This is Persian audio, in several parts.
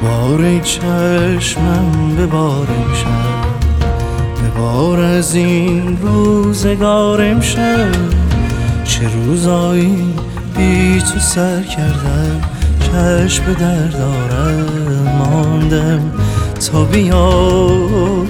ببار چشمم، ببار امشب، ببار از این روزگار امشب. چه روزایی بی تو سر کردم، چشم به در دارم، ماندم تا بیایی.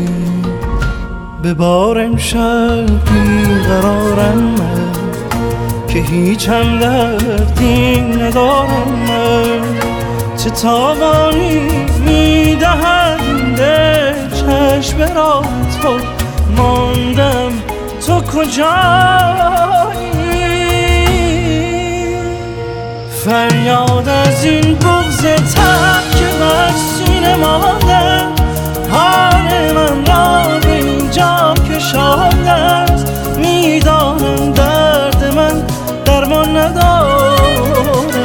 ببار امشب بیقرارم من، که هیچ هم دردی ندارم من. چه تاوانی میدهد این دل، چشم به راه تو ماندم، تو کجایی؟ فریاد از این بغض تر که بر سینه مانده، حال من را به اینجا کشانده است. میدانم درد من درمان نداره.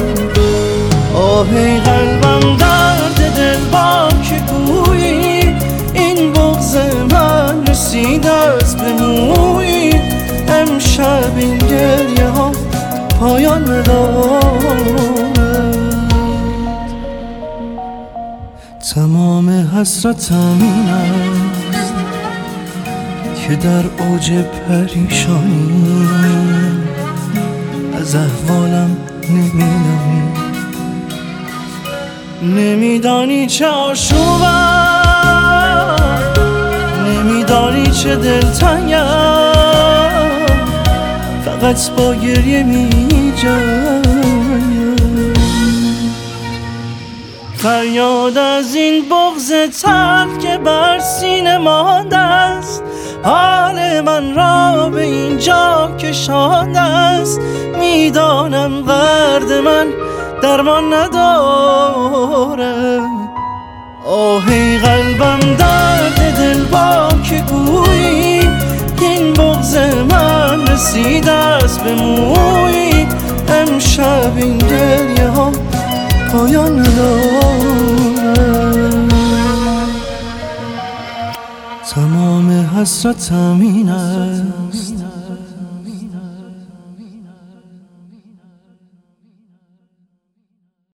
آهی قلبم درد دل با که گویی، این بغض من رسید است به مویی. امشب این گریه ها پایان ندارد. تمام حسرتم این است که در اوج پریشانی از احوالم نمیدانی چه آشوبم، نمیدانی چه دلتنگم، فقط با گریه می‌جنگم. فریاد از این بغض تلخ که بر سینه مانده است، حال من را به اینجا کشانده است. میدانم درد من درمان نداره. آهی قلبم درد دل با که گویی، این بغض من رسیده است به مویی. امشب این گریه ها پایان نداره. تمام حسرتم این است